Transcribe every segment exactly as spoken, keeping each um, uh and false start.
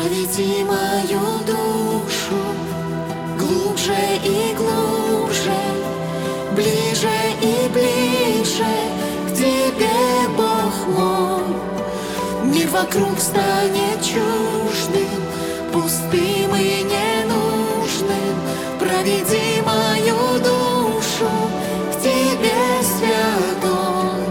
Проведи мою душу глубже и глубже, ближе и ближе к Тебе, Бог мой. Мир вокруг станет чуждым, пустым и ненужным. Проведи мою душу к Тебе, Святой.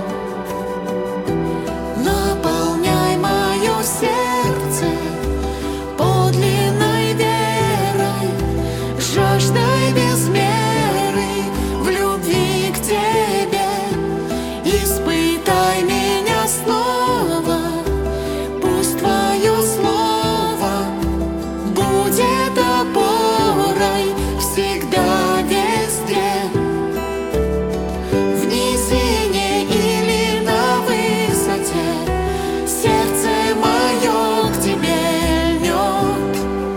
Наполняй мое сердце подлинной верой, жаждой без меры в любви к Тебе. Испытай меня снова, пусть Твое слово будет опорой всегда, везде. В низине или на высоте сердце мое к Тебе льнет.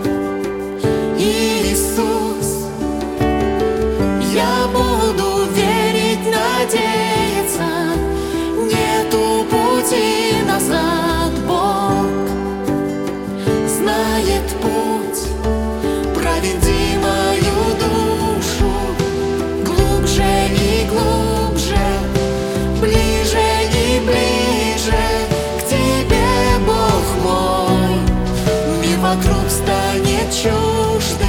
Иисус, я буду верить, надеяться, нету пути назад. Бог знает путь. Проведи мою душу глубже и глубже, ближе и ближе к Тебе, Бог мой. Мир вокруг станет чуждым,